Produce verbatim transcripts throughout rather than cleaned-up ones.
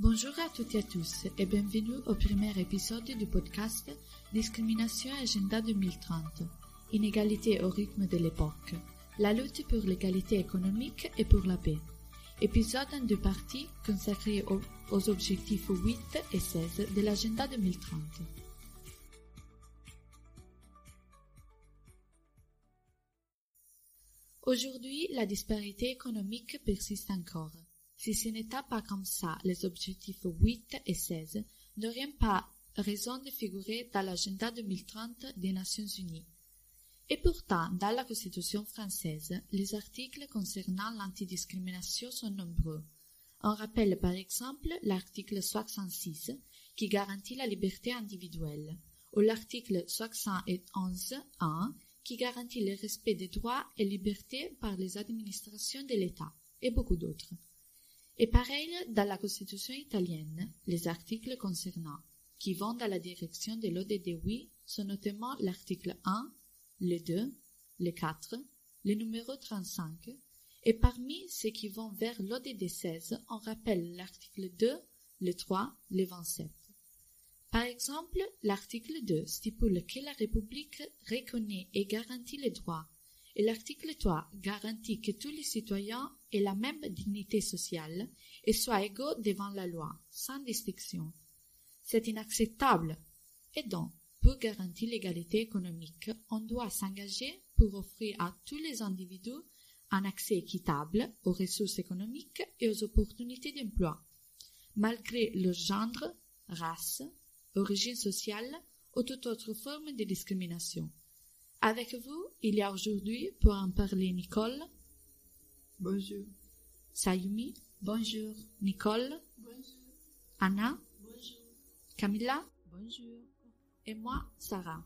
Bonjour à toutes et à tous et bienvenue au premier épisode du podcast Discrimination Agenda deux mille trente, inégalité au rythme de l'époque, la lutte pour l'égalité économique et pour la paix. Épisode en deux parties consacré aux, aux objectifs huit et seize de l'Agenda deux mille trente. Aujourd'hui, la disparité économique persiste encore. Si ce n'était pas comme ça, les objectifs huit et seize n'auraient pas raison de figurer dans l'agenda deux mille trente des Nations Unies. Et pourtant, dans la Constitution française, les articles concernant l'antidiscrimination sont nombreux. On rappelle par exemple l'article soixante-six qui garantit la liberté individuelle, ou l'article soixante et onze un qui garantit le respect des droits et libertés par les administrations de l'État, et beaucoup d'autres. Et pareil, dans la Constitution italienne, les articles concernant, qui vont dans la direction de l'O D D huit, sont notamment l'article un, le deux, le quatre, le numéro trente-cinq, et parmi ceux qui vont vers l'O D D seize, on rappelle l'article deux, le trois, le vingt-sept. Par exemple, l'article deux stipule que la République reconnaît et garantit les droits, et l'article trois garantit que tous les citoyens aient la même dignité sociale et soient égaux devant la loi, sans distinction. C'est inacceptable. Et donc, pour garantir l'égalité économique, on doit s'engager pour offrir à tous les individus un accès équitable aux ressources économiques et aux opportunités d'emploi, malgré leur genre, race, origine sociale ou toute autre forme de discrimination. Avec vous, il y a aujourd'hui, pour en parler, Nicole. Bonjour. Sayumi. Bonjour. Nicole. Bonjour. Anna. Bonjour. Camilla. Bonjour. Et moi, Sarah.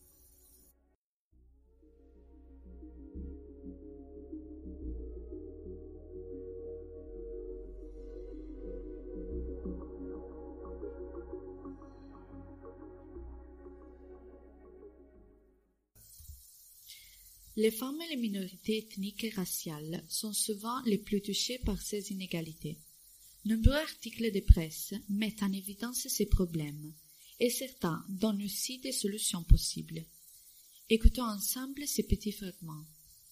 Les femmes et les minorités ethniques et raciales sont souvent les plus touchées par ces inégalités. Nombreux articles de presse mettent en évidence ces problèmes, et certains donnent aussi des solutions possibles. Écoutons ensemble ces petits fragments.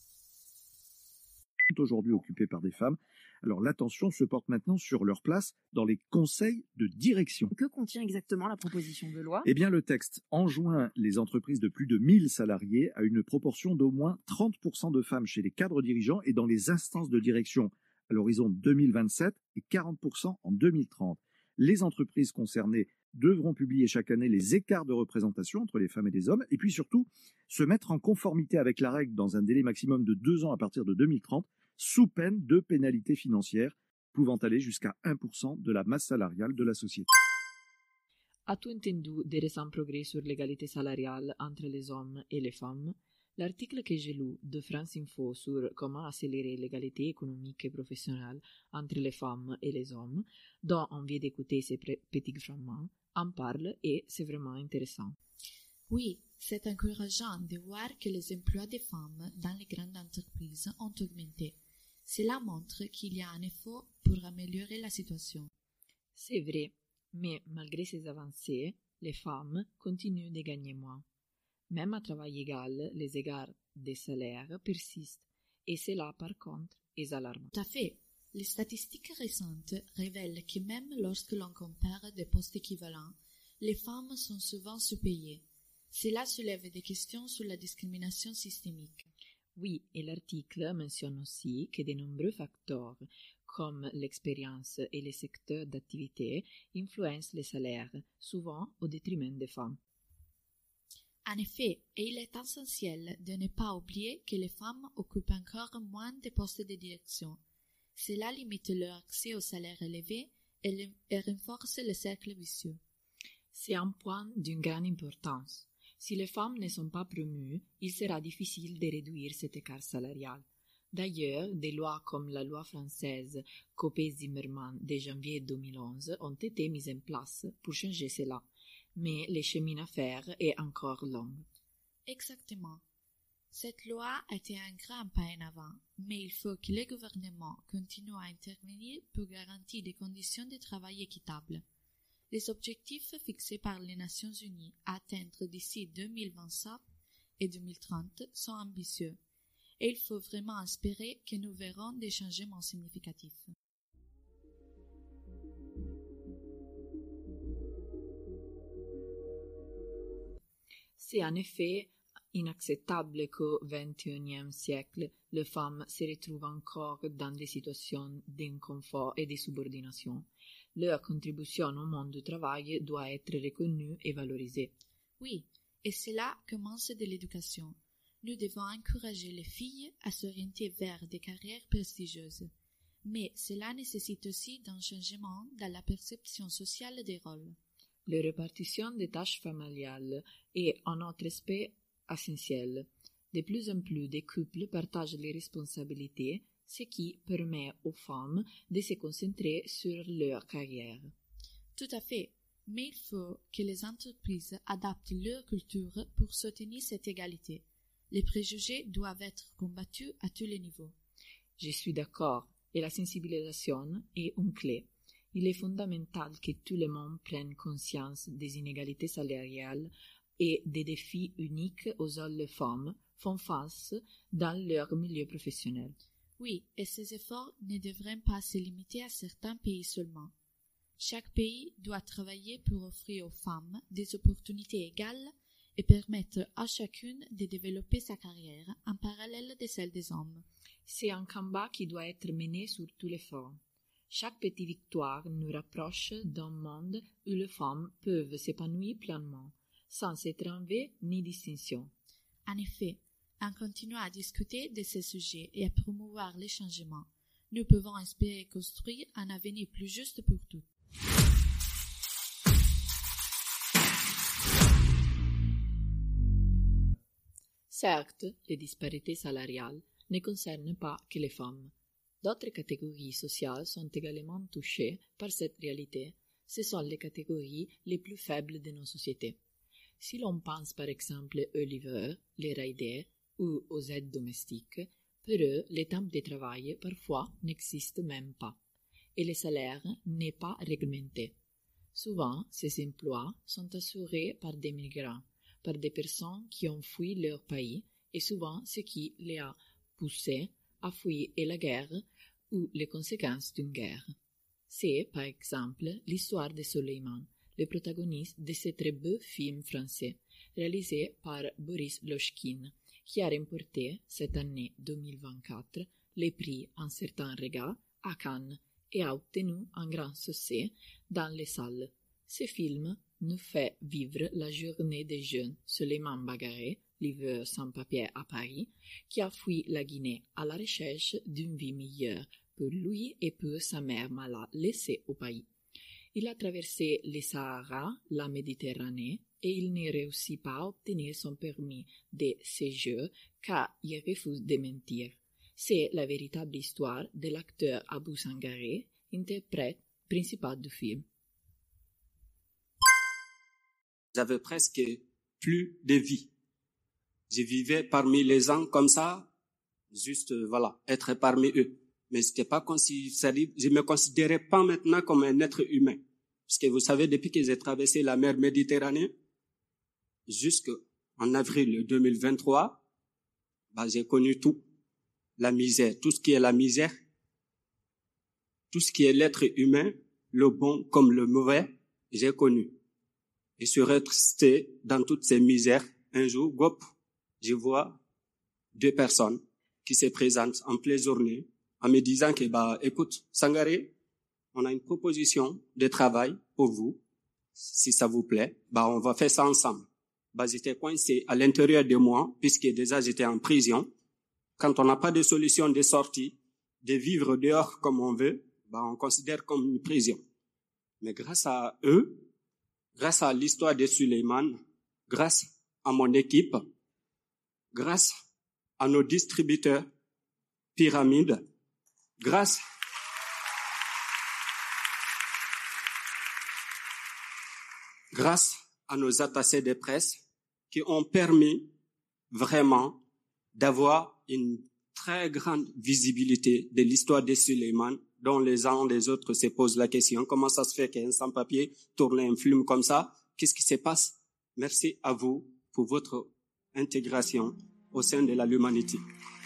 Aujourd'hui occupées par des femmes, alors l'attention se porte maintenant sur leur place dans les conseils de direction. Que contient exactement la proposition de loi ? Eh bien, le texte enjoint les entreprises de plus de mille salariés à une proportion d'au moins trente pour cent de femmes chez les cadres dirigeants et dans les instances de direction à l'horizon deux mille vingt-sept et quarante pour cent en deux mille trente. Les entreprises concernées devront publier chaque année les écarts de représentation entre les femmes et les hommes et puis surtout se mettre en conformité avec la règle dans un délai maximum de deux ans à partir de deux mille trente, sous peine de pénalités financières pouvant aller jusqu'à un pour cent de la masse salariale de la société. As-tu entendu des récents progrès sur l'égalité salariale entre les hommes et les femmes? L'article que j'ai lu de France Info sur comment accélérer l'égalité économique et professionnelle entre les femmes et les hommes, dont on vient d'écouter ces petits fragments, en parle et c'est vraiment intéressant. Oui, c'est encourageant de voir que les emplois des femmes dans les grandes entreprises ont augmenté. Cela montre qu'il y a un effort pour améliorer la situation. C'est vrai, mais malgré ces avancées, les femmes continuent de gagner moins. Même à travail égal, les écarts des salaires persistent, et cela, par contre, est alarmant. Tout à fait. Les statistiques récentes révèlent que même lorsque l'on compare des postes équivalents, les femmes sont souvent sous-payées. Cela soulève des questions sur la discrimination systémique. Oui, et l'article mentionne aussi que de nombreux facteurs, comme l'expérience et les secteurs d'activité, influencent les salaires, souvent au détriment des femmes. En effet, et il est essentiel de ne pas oublier que les femmes occupent encore moins de postes de direction. Cela limite leur accès aux salaires élevés et, le, et renforce le cercle vicieux. C'est un point d'une grande importance. Si les femmes ne sont pas promues, il sera difficile de réduire cet écart salarial. D'ailleurs, des lois comme la loi française Copé-Zimmermann de janvier deux mille onze ont été mises en place pour changer cela, mais le chemin à faire est encore long. Exactement. Cette loi a été un grand pas en avant, mais il faut que les gouvernements continuent à intervenir pour garantir des conditions de travail équitables. Les objectifs fixés par les Nations Unies à atteindre d'ici deux mille vingt-sept et deux mille trente sont ambitieux, et il faut vraiment espérer que nous verrons des changements significatifs. C'est en effet inacceptable qu'au vingt et unième siècle, les femmes se retrouvent encore dans des situations d'inconfort et de subordination. Leur contribution au monde du travail doit être reconnue et valorisée. Oui, et cela commence de l'éducation. Nous devons encourager les filles à s'orienter vers des carrières prestigieuses. Mais cela nécessite aussi un changement dans la perception sociale des rôles. La répartition des tâches familiales est un autre aspect essentiel. De plus en plus de couples partagent les responsabilités, ce qui permet aux femmes de se concentrer sur leur carrière. Tout à fait, mais il faut que les entreprises adaptent leur culture pour soutenir cette égalité. Les préjugés doivent être combattus à tous les niveaux. Je suis d'accord, et la sensibilisation est une clé. Il est fondamental que tout le monde prenne conscience des inégalités salariales et des défis uniques auxquels les femmes font face dans leur milieu professionnel. Oui, et ces efforts ne devraient pas se limiter à certains pays seulement. Chaque pays doit travailler pour offrir aux femmes des opportunités égales et permettre à chacune de développer sa carrière en parallèle de celle des hommes. C'est un combat qui doit être mené sur tous les fronts. Chaque petite victoire nous rapproche d'un monde où les femmes peuvent s'épanouir pleinement, sans être enlevées ni distinction. En effet, en continuant à discuter de ces sujets et à promouvoir les changements, nous pouvons espérer construire un avenir plus juste pour toutes. Certes, les disparités salariales ne concernent pas que les femmes. D'autres catégories sociales sont également touchées par cette réalité. Ce sont les catégories les plus faibles de nos sociétés. Si l'on pense par exemple aux livreurs, les riders ou aux aides domestiques, pour eux, les temps de travail parfois n'existent même pas et le salaire n'est pas réglementé. Souvent, ces emplois sont assurés par des migrants, par des personnes qui ont fui leur pays et souvent ce qui les a poussés à fuir la guerre ou les conséquences d'une guerre. C'est, par exemple, l'histoire de Soleiman, le protagoniste de ce très beau film français, réalisé par Boris Lochkine, qui a remporté cette année deux mille vingt-quatre le prix Un certain regard à Cannes et a obtenu un grand succès dans les salles. Ce film nous fait vivre la journée des jeunes Soleiman Bagaré, livreur sans papier à Paris, qui a fui la Guinée à la recherche d'une vie meilleure pour lui et pour sa mère malade laissée au pays. Il a traversé le Sahara, la Méditerranée, et il ne réussit pas à obtenir son permis de séjour car il refuse de mentir. C'est la véritable histoire de l'acteur Abou Sangaré, interprète principal du film. J'avais presque plus de vie. Je vivais parmi les gens comme ça, juste, voilà, être parmi eux. Mais c'était pas considéré, je me considérais pas maintenant comme un être humain. Parce que vous savez, depuis que j'ai traversé la mer Méditerranée, jusqu'en avril deux mille vingt-trois, bah, j'ai connu tout. La misère, tout ce qui est la misère, tout ce qui est l'être humain, le bon comme le mauvais, j'ai connu. Et je suis resté dans toutes ces misères. Un jour, gop, je vois deux personnes qui se présentent en pleine journée en me disant que, bah, écoute, Sangaré, on a une proposition de travail pour vous. Si ça vous plaît, bah, on va faire ça ensemble. Bah, j'étais coincé à l'intérieur de moi, puisque déjà j'étais en prison. Quand on n'a pas de solution de sortie, de vivre dehors comme on veut, bah, on considère comme une prison. Mais grâce à eux, grâce à l'histoire de Suleiman, grâce à mon équipe, grâce à nos distributeurs Pyramide, grâce grâce à nos attachés de presse qui ont permis vraiment d'avoir une très grande visibilité de l'histoire de Suleiman, dont les uns des autres se posent la question, comment ça se fait qu'un sans-papier tourne un film comme ça? Qu'est-ce qui se passe? Merci à vous pour votre intégration au sein de l'humanité.